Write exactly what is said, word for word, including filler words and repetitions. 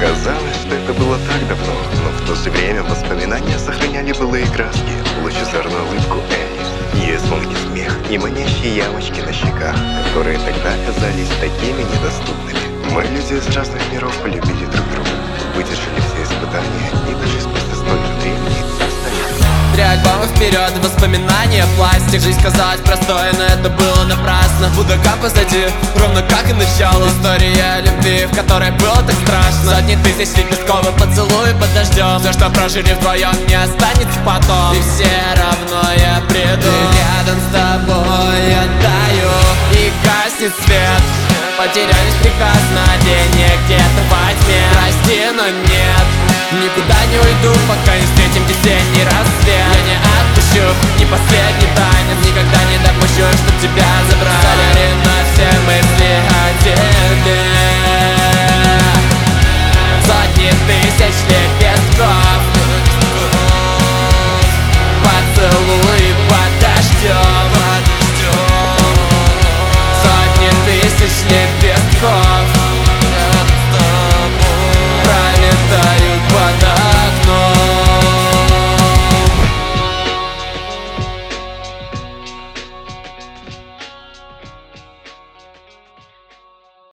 Казалось, что это было так давно, но в то же время воспоминания сохраняли былые краски, лучезарную улыбку Элли, ее звонкий смех и манящие ямочки на щеках, которые тогда казались такими недоступными. Мы, люди из разных миров, полюбили друг друга, выдержали все испытания и даже спустя столько же времени остались. Три альбома вперед, воспоминания, пластик. Жизнь казалась простой, но это было напрасно. Будока позади, ровно как и начало. История любви, в которой было так страшно. Сотни тысяч лепестков и поцелуй под дождем. Все, что прожили вдвоем, не останется потом. И все равно я приду. И рядом с тобой я таю, и гаснет свет. Потерялись прекрасно, денег где-то во тьме. Прости, но нет, никуда не уйду, пока не встретим весенний рассвет. Я не отпущу, не последний танец. Никогда не допущу, чтоб тебя забрали. Солярин на все мы